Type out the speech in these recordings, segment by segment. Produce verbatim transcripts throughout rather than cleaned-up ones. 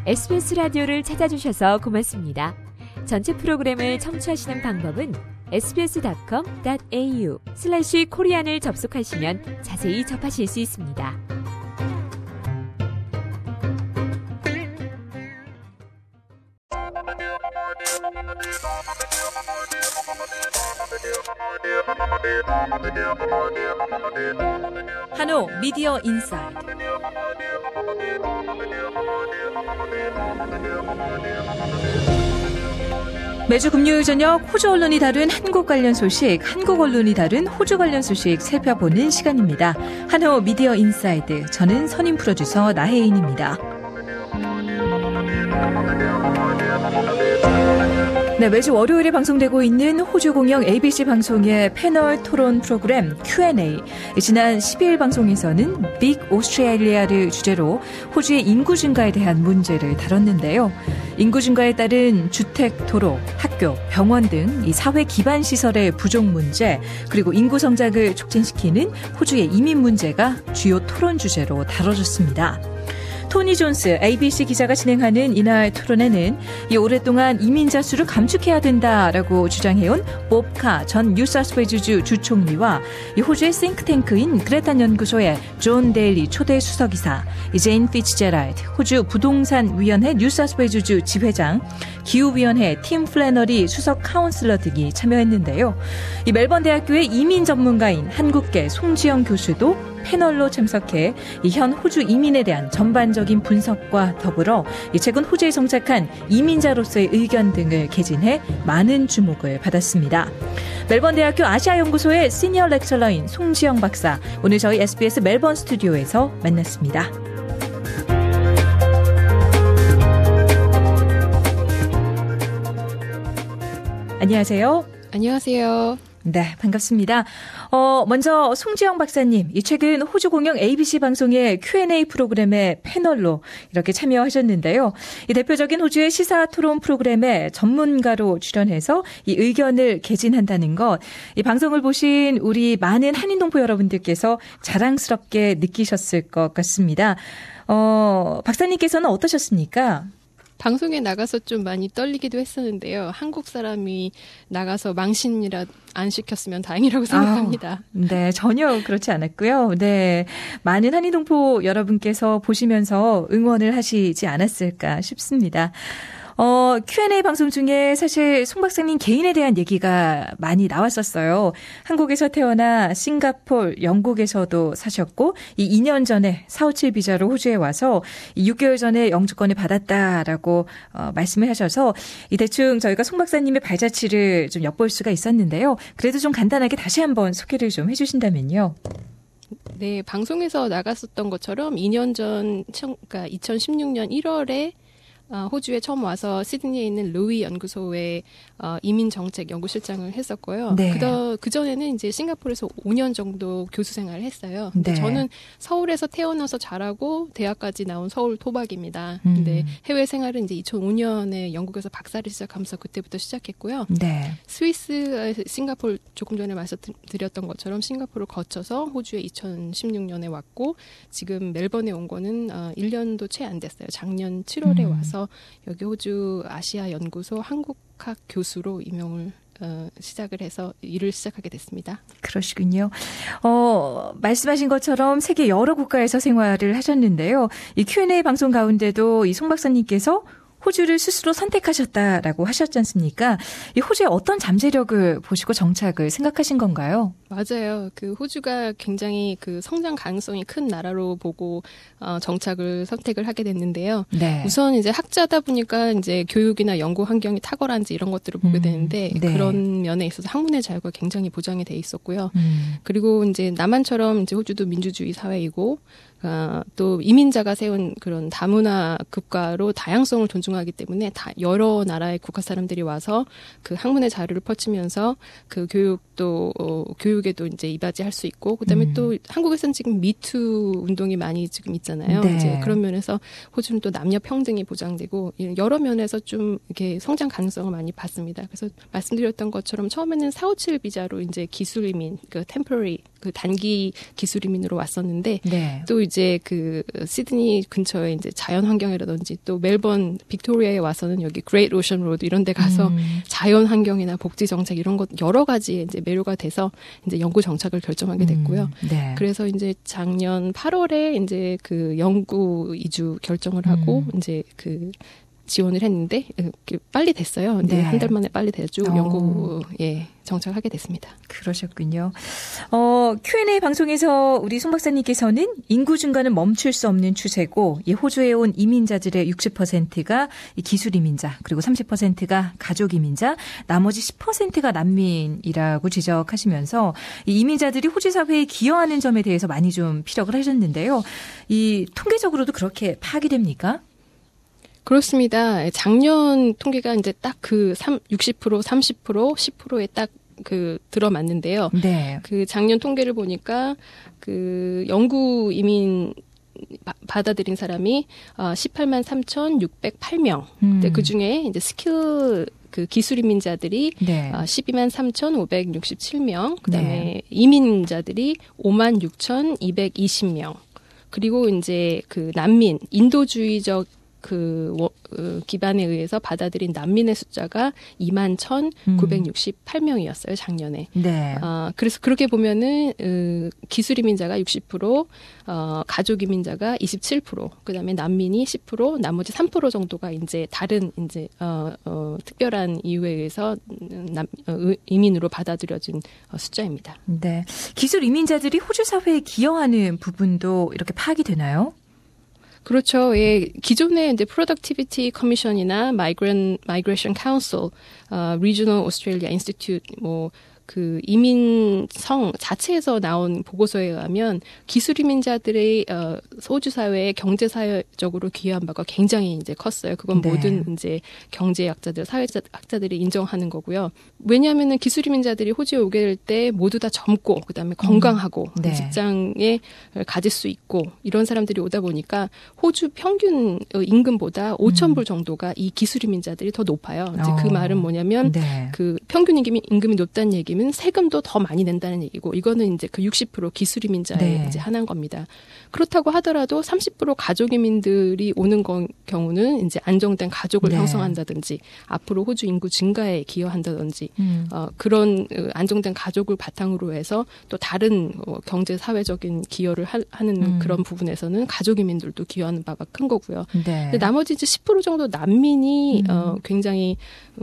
에스비에스 라디오를 찾아주셔서 고맙습니다. 전체 프로그램을 청취하시는 방법은 에스비에스닷컴 닷 에이유 슬래시 코리안을 접속하시면 자세히 접하실 수 있습니다. 한호 미디어 인사이드. 매주 금요일 저녁 호주 언론이 다룬 한국 관련 소식, 한국 언론이 다룬 호주 관련 소식 살펴보는 시간입니다. 한호 미디어 인사이드. 저는 선임 프로듀서 나혜인입니다. 네, 매주 월요일에 방송되고 있는 호주 공영 에이비씨 방송의 패널 토론 프로그램 큐 앤 에이. 지난 십이일 방송에서는 빅 오스트레일리아를 주제로 호주의 인구 증가에 대한 문제를 다뤘는데요. 인구 증가에 따른 주택, 도로, 학교, 병원 등 이 사회 기반 시설의 부족 문제, 그리고 인구 성장을 촉진시키는 호주의 이민 문제가 주요 토론 주제로 다뤄졌습니다. 토니 존스 에이비씨 기자가 진행하는 이날 토론에는 이 오랫동안 이민자 수를 감축해야 된다라고 주장해온 법 카 전 뉴사우스웨일즈주 주총리와 이 호주의 싱크탱크인 그레탄 연구소의 존 데일리 초대 수석이사, 제인 피츠제랄드 호주 부동산위원회 뉴사우스웨일즈주 지회장, 기후위원회 팀 플래너리 수석 카운슬러 등이 참여했는데요. 이 멜번 대학교의 이민 전문가인 한국계 송지영 교수도 패널로 참석해 이 현 호주 이민에 대한 전반적인 분석과 더불어 이 최근 호주에 정착한 이민자로서의 의견 등을 개진해 많은 주목을 받았습니다. 멜번 대학교 아시아연구소의 시니어 렉처러인 송지영 박사, 오늘 저희 에스비에스 멜번 스튜디오에서 만났습니다. 안녕하세요. 안녕하세요. 네, 반갑습니다. 어, 먼저 송지영 박사님, 이 최근 호주 공영 에이비씨 방송의 큐 앤 에이 프로그램의 패널로 이렇게 참여하셨는데요. 이 대표적인 호주의 시사 토론 프로그램에 전문가로 출연해서 이 의견을 개진한다는 것, 이 방송을 보신 우리 많은 한인동포 여러분들께서 자랑스럽게 느끼셨을 것 같습니다. 어, 박사님께서는 어떠셨습니까? 방송에 나가서 좀 많이 떨리기도 했었는데요. 한국 사람이 나가서 망신이라 안 시켰으면 다행이라고 생각합니다. 아, 네, 전혀 그렇지 않았고요. 네, 많은 한인동포 여러분께서 보시면서 응원을 하시지 않았을까 싶습니다. 어, 큐 앤 에이 방송 중에 사실 송 박사님 개인에 대한 얘기가 많이 나왔었어요. 한국에서 태어나 싱가포르, 영국에서도 사셨고 이 이 년 전에 사오칠 비자로 호주에 와서 육 개월 전에 영주권을 받았다라고 어, 말씀을 하셔서 이 대충 저희가 송 박사님의 발자취를 좀 엿볼 수가 있었는데요. 그래도 좀 간단하게 다시 한번 소개를 좀 해주신다면요. 네, 방송에서 나갔었던 것처럼 이 년 전, 그러니까 이천십육 년 일월에 어, 호주에 처음 와서 시드니에 있는 로이 연구소에 어, 이민 정책 연구실장을 했었고요. 네. 그더 그 전에는 이제 싱가포르에서 오 년 정도 교수 생활을 했어요. 근데 네. 저는 서울에서 태어나서 자라고 대학까지 나온 서울 토박입니다. 음. 근데 해외 생활은 이제 이천오 년에 영국에서 박사를 시작하면서 그때부터 시작했고요. 네. 스위스, 싱가포르 조금 전에 말씀드렸던 것처럼 싱가포르를 거쳐서 호주에 이천십육 년에 왔고 지금 멜번에 온 거는 어, 일 년도 채 안 됐어요. 작년 칠월에 음. 와서 여기 호주 아시아 연구소 한국학 교수로 임용을 어, 시작을 해서 일을 시작하게 됐습니다. 그러시군요. 어, 말씀하신 것처럼 세계 여러 국가에서 생활을 하셨는데요. 이 큐 앤 에이 방송 가운데도 이 송 박사님께서 호주를 스스로 선택하셨다라고 하셨지 않습니까? 이 호주의 어떤 잠재력을 보시고 정착을 생각하신 건가요? 맞아요. 그 호주가 굉장히 그 성장 가능성이 큰 나라로 보고 어, 정착을 선택을 하게 됐는데요. 네. 우선 이제 학자다 보니까 이제 교육이나 연구 환경이 탁월한지 이런 것들을 보게 되는데 음, 네. 그런 면에 있어서 학문의 자유가 굉장히 보장이 돼 있었고요. 음. 그리고 이제 남한처럼 이제 호주도 민주주의 사회이고 어, 또 이민자가 세운 그런 다문화 국가로 다양성을 존중하기 때문에 다 여러 나라의 국가 사람들이 와서 그 학문의 자유를 펼치면서 그 교육도 어, 교육에도 이제 이바지할 수 있고 그다음에 음. 또 한국에서는 지금 미투 운동이 많이 지금 있잖아요. 네. 이제 그런 면에서 호주는 또 남녀 평등이 보장되고 여러 면에서 좀 이렇게 성장 가능성을 많이 봤습니다. 그래서 말씀드렸던 것처럼 처음에는 사오칠 비자로 이제 기술 이민, 그 템포러리 그 단기 기술 이민으로 왔었는데 네. 또 이제 그 시드니 근처에 이제 자연 환경이라든지 또 멜번 빅토리아에 와서는 여기 그레이트 오션 로드 이런 데 가서 음. 자연 환경이나 복지 정책 이런 것 여러 가지 이제 매료가 돼서 이제 연구 정착을 결정하게 됐고요. 음. 네. 그래서 이제 작년 팔월에 이제 그 영구 이주 결정을 하고 음. 이제 그 지원을 했는데 빨리 됐어요. 네. 한 달 만에 빨리 돼가지고 어. 영구에 정착하게 됐습니다. 그러셨군요. 어, 큐 앤 에이 방송에서 우리 송 박사님께서는 인구 증가는 멈출 수 없는 추세고 이 호주에 온 이민자들의 육십 퍼센트가 기술 이민자 그리고 삼십 퍼센트가 가족 이민자 나머지 십 퍼센트가 난민이라고 지적하시면서 이 이민자들이 호주 사회에 기여하는 점에 대해서 많이 좀 피력을 하셨는데요. 이 통계적으로도 그렇게 파악이 됩니까? 그렇습니다. 작년 통계가 이제 딱 그 육십 퍼센트, 삼십 퍼센트, 십 퍼센트에 딱 그 들어맞는데요. 네. 그 작년 통계를 보니까 그 영구 이민 받아들인 사람이 십팔만 삼천육백팔 명. 음. 그 중에 이제 스킬 그 기술 이민자들이 네. 십이만 삼천오백육십칠 명. 그다음에 네. 이민자들이 오만 육천이백이십 명. 그리고 이제 그 난민, 인도주의적 그 어, 기반에 의해서 받아들인 난민의 숫자가 이만 천구백육십팔 명이었어요, 작년에. 네. 어, 그래서 그렇게 보면은 어, 기술 이민자가 육십 퍼센트, 어, 가족 이민자가 이십칠 퍼센트, 그다음에 난민이 십 퍼센트, 나머지 삼 퍼센트 정도가 이제 다른 이제 어, 어, 특별한 이유에 의해서 남, 어, 이민으로 받아들여진 어, 숫자입니다. 네. 기술 이민자들이 호주 사회에 기여하는 부분도 이렇게 파악이 되나요? 그렇죠. 예, 기존의 이제 프로덕티비티 커미션이나 Migrant Migration Council, 어, Regional Australia Institute, 뭐 그 이민성 자체에서 나온 보고서에 의하면 기술 이민자들의 어, 호주 사회에 경제 사회적으로 기여한 바가 굉장히 이제 컸어요. 그건 네. 모든 이제 경제학자들, 사회학자들이 인정하는 거고요. 왜냐하면은 기술 이민자들이 호주에 오게 될 때 모두 다 젊고 그다음에 건강하고 음. 네. 직장에 가질 수 있고 이런 사람들이 오다 보니까 호주 평균 임금보다 오천 불 정도가 이 기술 이민자들이 더 높아요. 이제 어. 그 말은 뭐냐면 네. 그 평균 임금이, 임금이 높다는 얘기면 세금도 더 많이 낸다는 얘기고 이거는 이제 그 육십 퍼센트 기술 이민자에 네. 이제 한한 겁니다. 그렇다고 하더라도 삼십 퍼센트 가족 이민들이 오는 거, 경우는 이제 안정된 가족을 네. 형성한다든지 앞으로 호주 인구 증가에 기여한다든지 음. 어, 그런 안정된 가족을 바탕으로 해서 또 다른 어, 경제 사회적인 기여를 하, 하는 음. 그런 부분에서는 가족 이민들도 기여하는 바가 큰 거고요. 네. 근데 나머지 이제 십 퍼센트 정도 난민이 음. 어, 굉장히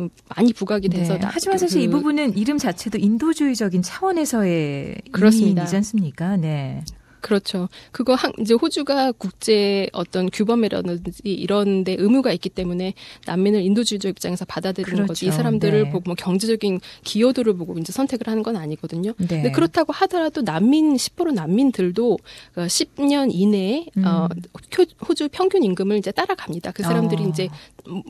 많이 부각이 돼서 네. 나, 하지만 사실 그, 이 부분은 이름 자체도 인도주의적인 차원에서의 그렇습니다. 이민이지 않습니까? 네. 그렇죠. 그거 한, 이제 호주가 국제 어떤 규범이라든지 이런 데 의무가 있기 때문에 난민을 인도주의적 입장에서 받아들이는 그렇죠. 거지. 이 사람들을 네. 보고 뭐 경제적인 기여도를 보고 이제 선택을 하는 건 아니거든요. 네. 근데 그렇다고 하더라도 난민 십 퍼센트 난민들도 십 년 이내에 음. 어, 호주 평균 임금을 이제 따라갑니다. 그 사람들이 어. 이제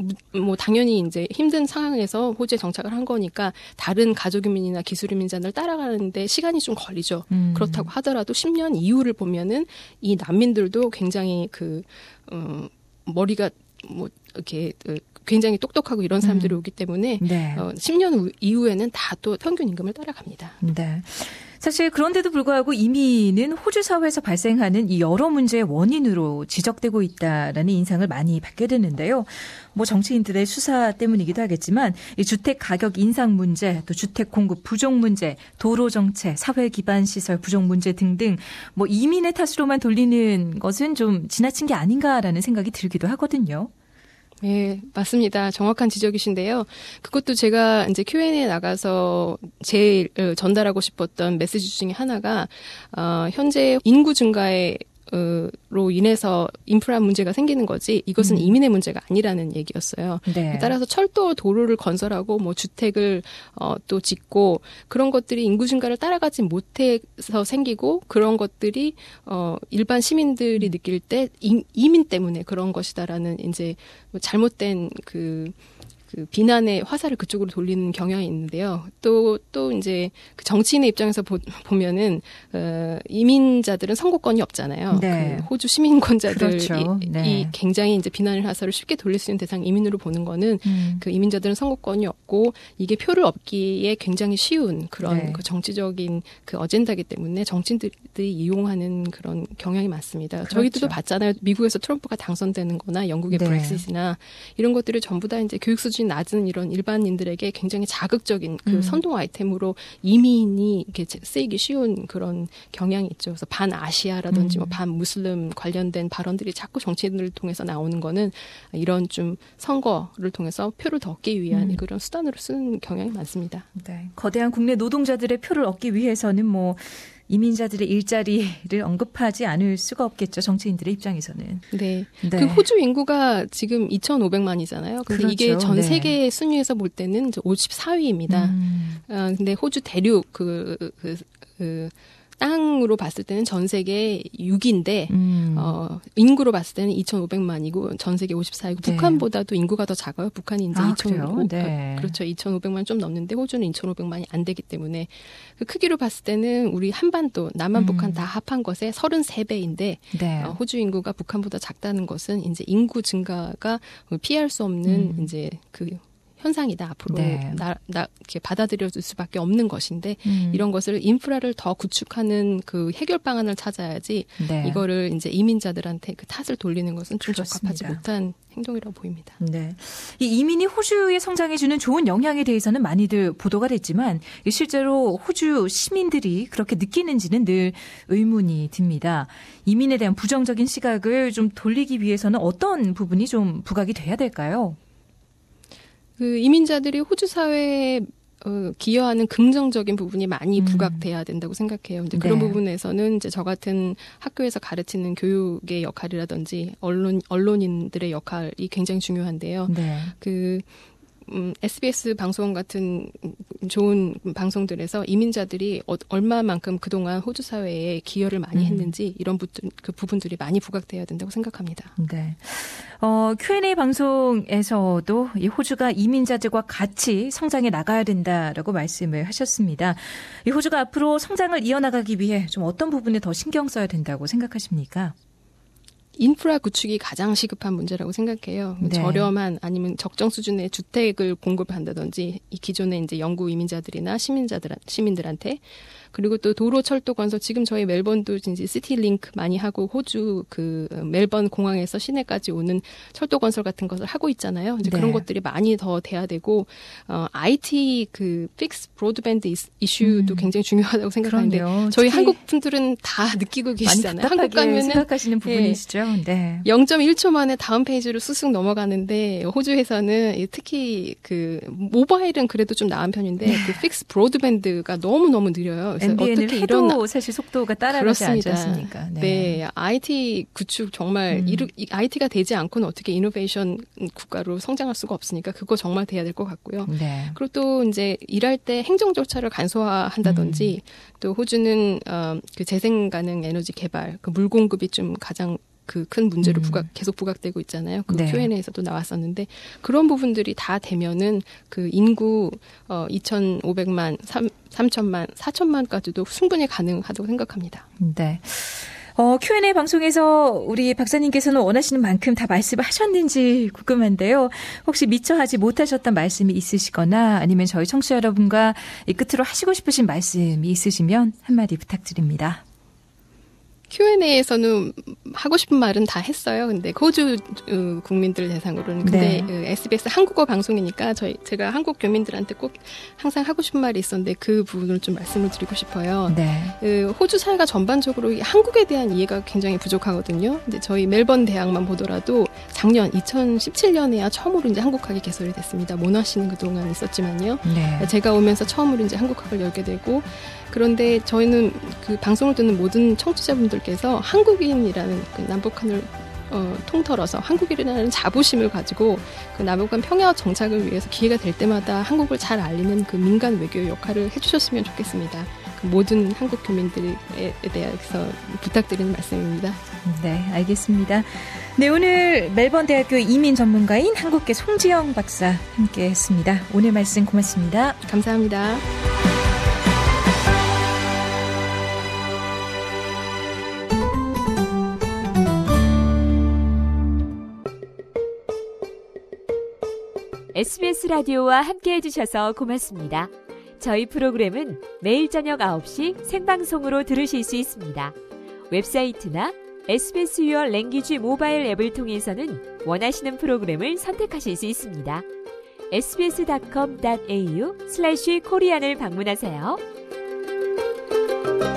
뭐 당연히 이제 힘든 상황에서 호주에 정착을 한 거니까 다른 가족이민이나 기술이민자를 따라가는데 시간이 좀 걸리죠. 음. 그렇다고 하더라도 십 년 이후를 보면은 이 난민들도 굉장히 그 어, 머리가 뭐 이렇게 굉장히 똑똑하고 이런 사람들이 음. 오기 때문에 네. 어, 십 년 이후에는 다 또 평균 임금을 따라갑니다. 네. 사실 그런데도 불구하고 이민은 호주 사회에서 발생하는 이 여러 문제의 원인으로 지적되고 있다라는 인상을 많이 받게 되는데요. 뭐 정치인들의 수사 때문이기도 하겠지만 이 주택 가격 인상 문제, 또 주택 공급 부족 문제, 도로 정체, 사회 기반 시설 부족 문제 등등 뭐 이민의 탓으로만 돌리는 것은 좀 지나친 게 아닌가라는 생각이 들기도 하거든요. 네, 맞습니다. 정확한 지적이신데요. 그것도 제가 이제 큐 앤 에이에 나가서 제일 전달하고 싶었던 메시지 중에 하나가, 어, 현재 인구 증가에 어, 로 인해서 인프라 문제가 생기는 거지 이것은 음. 이민의 문제가 아니라는 얘기였어요. 네. 따라서 철도 도로를 건설하고 뭐 주택을 어, 또 짓고 그런 것들이 인구 증가를 따라가지 못해서 생기고 그런 것들이 어, 일반 시민들이 느낄 때 이, 이민 때문에 그런 것이다라는 이제 잘못된 그 그 비난의 화살을 그쪽으로 돌리는 경향이 있는데요. 또, 또 이제 그 정치인의 입장에서 보, 보면은, 어, 이민자들은 선거권이 없잖아요. 네. 그 호주 시민권자들이 그렇죠. 네. 이 굉장히 이제 비난의 화살을 쉽게 돌릴 수 있는 대상 이민으로 보는 거는 음. 그 이민자들은 선거권이 없고 이게 표를 얻기에 굉장히 쉬운 그런 네. 그 정치적인 그 어젠다이기 때문에 정치인들이 이용하는 그런 경향이 많습니다. 그렇죠. 저희들도 봤잖아요. 미국에서 트럼프가 당선되는 거나 영국의 네. 브렉시트나 이런 것들이 전부 다 이제 교육 수준이 낮은 이런 일반인들에게 굉장히 자극적인 그 음. 선동 아이템으로 이민이 이렇게 쓰이기 쉬운 그런 경향이 있죠. 그래서 반아시아라든지 음. 뭐 반무슬림 관련된 발언들이 자꾸 정치인들을 통해서 나오는 거는 이런 좀 선거를 통해서 표를 더 얻기 위한 음. 그런 수단으로 쓰는 경향이 많습니다. 네. 거대한 국내 노동자들의 표를 얻기 위해서는 뭐 이민자들의 일자리를 언급하지 않을 수가 없겠죠. 정치인들의 입장에서는. 네. 네. 그 호주 인구가 지금 이천오백만이잖아요. 근데 그렇죠. 이게 전 네. 세계 순위에서 볼 때는 오십사 위입니다. 음. 어, 근데 호주 대륙 그, 그, 그 땅으로 봤을 때는 전 세계 육 위인데 음. 어, 인구로 봤을 때는 이천오백만이고 전 세계 오십사 위고 네. 북한보다도 인구가 더 작아요. 북한이 이제 아, 이천오백, 네. 그렇죠. 이천오백만 좀 넘는데 호주는 이천오백만이 안 되기 때문에 그 크기로 봤을 때는 우리 한반도, 남한, 음. 북한 다 합한 것의 삼십삼 배인데 네. 어, 호주 인구가 북한보다 작다는 것은 이제 인구 증가가 피할 수 없는 음. 이제 그 현상이다. 앞으로 네. 나, 나, 이렇게 받아들여질 수밖에 없는 것인데 음. 이런 것을 인프라를 더 구축하는 그 해결 방안을 찾아야지 네. 이거를 이제 이민자들한테 그 탓을 돌리는 것은 좀 그렇습니다. 적합하지 못한 행동이라고 보입니다. 네. 이 이민이 호주에 성장해주는 좋은 영향에 대해서는 많이들 보도가 됐지만 실제로 호주 시민들이 그렇게 느끼는지는 늘 의문이 듭니다. 이민에 대한 부정적인 시각을 좀 돌리기 위해서는 어떤 부분이 좀 부각이 돼야 될까요? 그 이민자들이 호주 사회에 어, 기여하는 긍정적인 부분이 많이 부각돼야 된다고 생각해요. 이제 그런 네. 부분에서는 이제 저 같은 학교에서 가르치는 교육의 역할이라든지 언론 언론인들의 역할이 굉장히 중요한데요. 네. 그 음, 에스비에스 방송 같은 좋은 방송들에서 이민자들이 어, 얼마만큼 그동안 호주 사회에 기여를 많이 했는지 이런 부, 그 부분들이 많이 부각돼야 된다고 생각합니다. 네. 어, 큐앤에이 방송에서도 이 호주가 이민자들과 같이 성장해 나가야 된다라고 말씀을 하셨습니다. 이 호주가 앞으로 성장을 이어나가기 위해 좀 어떤 부분에 더 신경 써야 된다고 생각하십니까? 인프라 구축이 가장 시급한 문제라고 생각해요. 네. 저렴한 아니면 적정 수준의 주택을 공급한다든지 이 기존의 이제 영구 이민자들이나 시민자들 시민들한테 그리고 또 도로 철도 건설 지금 저희 멜번도 이제 시티링크 많이 하고 호주 그 멜번 공항에서 시내까지 오는 철도 건설 같은 것을 하고 있잖아요. 이제 네. 그런 것들이 많이 더 돼야 되고 어, 아이티 그 픽스 브로드밴드 이슈도 음. 굉장히 중요하다고 생각하는데 그럼요. 저희 한국 분들은 다 느끼고 계시잖아요. 한국 가면은 생각하시는 부분이시죠. 네. 네. 영 점 일 초 만에 다음 페이지로 쑥쑥 넘어가는데 호주에서는 특히 그 모바일은 그래도 좀 나은 편인데 네. 그 픽스 브로드밴드가 너무 너무 느려요. 그래서 엠비엔을 어떻게 해도 이런 사실 속도가 따라가지 않지 않습니까? 네. 네, 아이티 구축 정말 음. 이루, 아이티가 되지 않고는 어떻게 이노베이션 국가로 성장할 수가 없으니까 그거 정말 돼야 될 것 같고요. 네. 그리고 또 이제 일할 때 행정 절차를 간소화한다든지 음. 또 호주는 어, 그 재생 가능 에너지 개발, 그 물 공급이 좀 가장 그 큰 문제로 음. 부각, 계속 부각되고 있잖아요. 그 네. 큐앤에이에서도 나왔었는데 그런 부분들이 다 되면은 그 인구 어, 이천오백만, 삼천만, 사천만까지도 충분히 가능하다고 생각합니다. 네. 어, 큐앤에이 방송에서 우리 박사님께서는 원하시는 만큼 다 말씀을 하셨는지 궁금한데요. 혹시 미처 하지 못하셨던 말씀이 있으시거나 아니면 저희 청취자 여러분과 이 끝으로 하시고 싶으신 말씀이 있으시면 한마디 부탁드립니다. 큐앤에이에서는 하고 싶은 말은 다 했어요. 근데 호주 국민들 대상으로는. 근데 네. 에스비에스 한국어 방송이니까 저희 제가 한국 교민들한테 꼭 항상 하고 싶은 말이 있었는데 그 부분을 좀 말씀을 드리고 싶어요. 네. 호주 사회가 전반적으로 한국에 대한 이해가 굉장히 부족하거든요. 근데 저희 멜번 대학만 보더라도 작년 이천십칠 년에야 처음으로 이제 한국학이 개설이 됐습니다. 모나시는 그동안 있었지만요. 네. 제가 오면서 처음으로 이제 한국학을 열게 되고 그런데 저희는 그 방송을 듣는 모든 청취자분들께서 한국인이라는 그 남북한을 어, 통틀어서 한국인이라는 자부심을 가지고 그 남북한 평화 정착을 위해서 기회가 될 때마다 한국을 잘 알리는 그 민간 외교 역할을 해주셨으면 좋겠습니다. 그 모든 한국 교민들에 대해서 부탁드리는 말씀입니다. 네, 알겠습니다. 네, 오늘 멜번 대학교 이민 전문가인 한국계 송지영 박사 함께했습니다. 오늘 말씀 고맙습니다. 감사합니다. 에스비에스 라디오와 함께해 주셔서 고맙습니다. 저희 프로그램은 매일 저녁 아홉 시 생방송으로 들으실 수 있습니다. 웹사이트나 에스비에스 Your Language 모바일 앱을 통해서는 원하시는 프로그램을 선택하실 수 있습니다. 에스비에스 닷컴 닷에이유 슬래시 코리안을 방문하세요.